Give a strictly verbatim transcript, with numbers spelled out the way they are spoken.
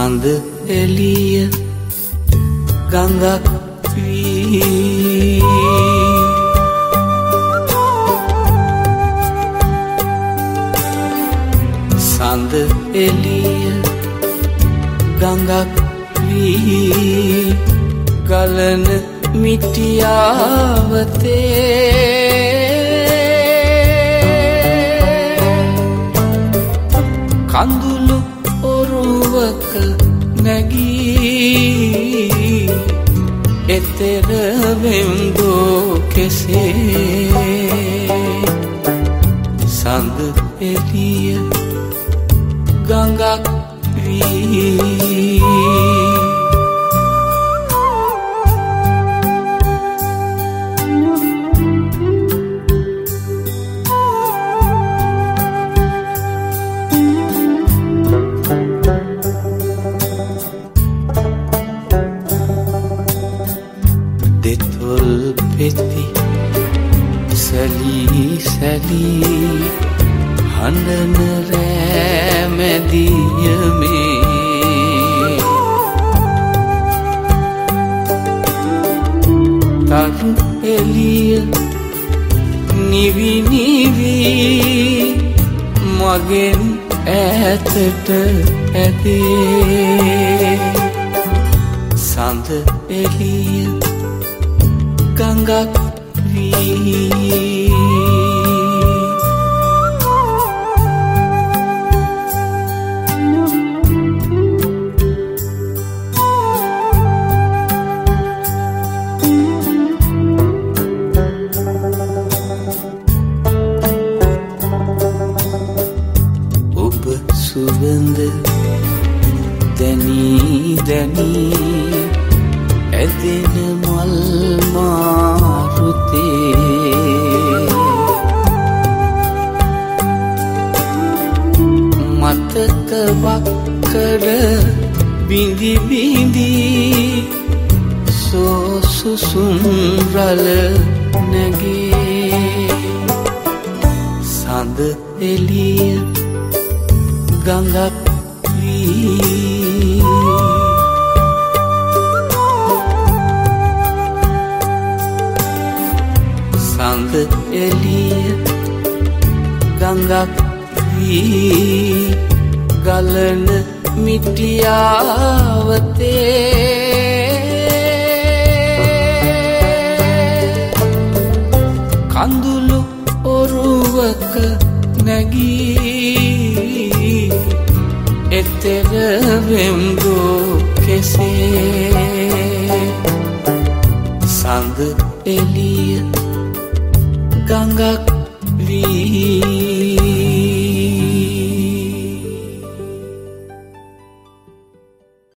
සඳ එළිය ගඟක් වී සඳ එළිය ගඟක් වී ගලන මිටියාවතේ කඳුළු ඔරුවක නැගී එතෙර වෙම්දෝ කෙසේ සඳ එළිය ගඟක් වී දෙතොල් පෙති සැලී සැලී හඬන රෑමැදියමේ තරු එළිය නිවි නිවි මගෙන් ඈතට ඇදේ සඳ එළිය ගඟක් වී ඔබ සුවඳ දැනී දැනී ඇදෙන මල් මාරුතේ මතක වක්කර බිඳි බිඳි සෝසුසුම් රළ නැගේ සඳ එළිය ගඟක් වී සඳ එළිය ගඟක් වී ගලන මිටියාවතේ කඳුළු ඔරුවක නැගී එතෙර වෙම්දෝ කෙසේ සඳ එළිය ගඟක් වී